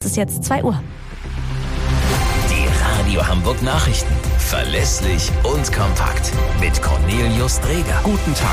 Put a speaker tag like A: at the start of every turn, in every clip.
A: ist jetzt 2 Uhr.
B: Die Radio Hamburg Nachrichten. Verlässlich und kompakt. Mit Cornelius Dreger.
C: Guten Tag.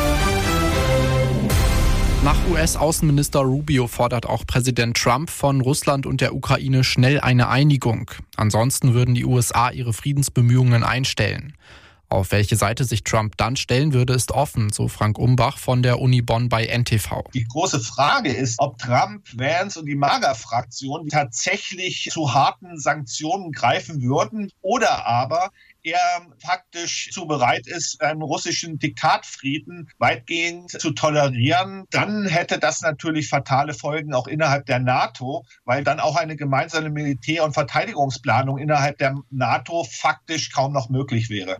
C: Nach US-Außenminister Rubio fordert auch Präsident Trump von Russland und der Ukraine schnell eine Einigung. Ansonsten würden die USA ihre Friedensbemühungen einstellen. Auf welche Seite sich Trump dann stellen würde, ist offen, so Frank Umbach von der Uni Bonn bei NTV.
D: Die große Frage ist, ob Trump, Vance und die MAGA-Fraktion tatsächlich zu harten Sanktionen greifen würden oder aber er faktisch zu bereit ist, einen russischen Diktatfrieden weitgehend zu tolerieren. Dann hätte das natürlich fatale Folgen auch innerhalb der NATO, weil dann auch eine gemeinsame Militär- und Verteidigungsplanung innerhalb der NATO faktisch kaum noch möglich wäre.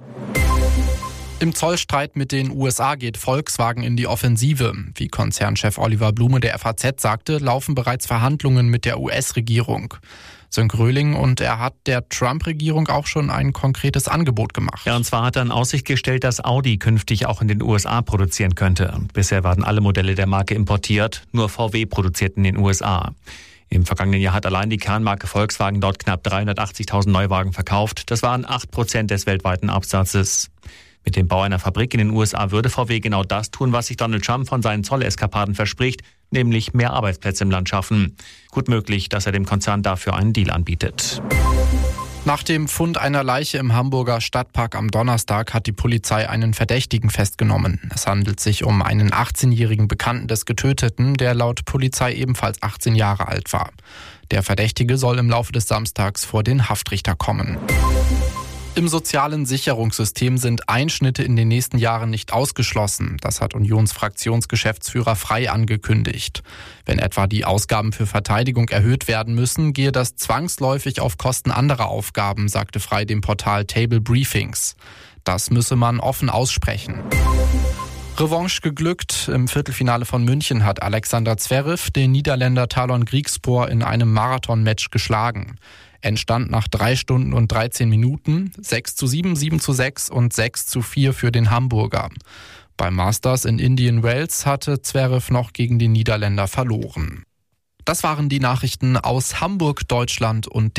C: Im Zollstreit mit den USA geht Volkswagen in die Offensive. Wie Konzernchef Oliver Blume der FAZ sagte, laufen bereits Verhandlungen mit der US-Regierung. Sönk Röhling, und er hat der Trump-Regierung auch schon ein konkretes Angebot gemacht.
E: Ja, und zwar hat er in Aussicht gestellt, dass Audi künftig auch in den USA produzieren könnte. Bisher werden alle Modelle der Marke importiert, nur VW produziert in den USA. Im vergangenen Jahr hat allein die Kernmarke Volkswagen dort knapp 380.000 Neuwagen verkauft. Das waren 8% des weltweiten Absatzes. Mit dem Bau einer Fabrik in den USA würde VW genau das tun, was sich Donald Trump von seinen Zolleskapaden verspricht, nämlich mehr Arbeitsplätze im Land schaffen. Gut möglich, dass er dem Konzern dafür einen Deal anbietet.
C: Nach dem Fund einer Leiche im Hamburger Stadtpark am Donnerstag hat die Polizei einen Verdächtigen festgenommen. Es handelt sich um einen 18-jährigen Bekannten des Getöteten, der laut Polizei ebenfalls 18 Jahre alt war. Der Verdächtige soll im Laufe des Samstags vor den Haftrichter kommen. Im sozialen Sicherungssystem sind Einschnitte in den nächsten Jahren nicht ausgeschlossen. Das hat Unionsfraktionsgeschäftsführer Frey angekündigt. Wenn etwa die Ausgaben für Verteidigung erhöht werden müssen, gehe das zwangsläufig auf Kosten anderer Aufgaben, sagte Frey dem Portal Table Briefings. Das müsse man offen aussprechen. Revanche geglückt. Im Viertelfinale von München hat Alexander Zverev den Niederländer Talon Griekspoor in einem Marathon-Match geschlagen. Endstand nach 3 Stunden und 13 Minuten, 6:7, 7:6 und 6:4 für den Hamburger. Beim Masters in Indian Wells hatte Zverev noch gegen den Niederländer verloren. Das waren die Nachrichten aus Hamburg, Deutschland und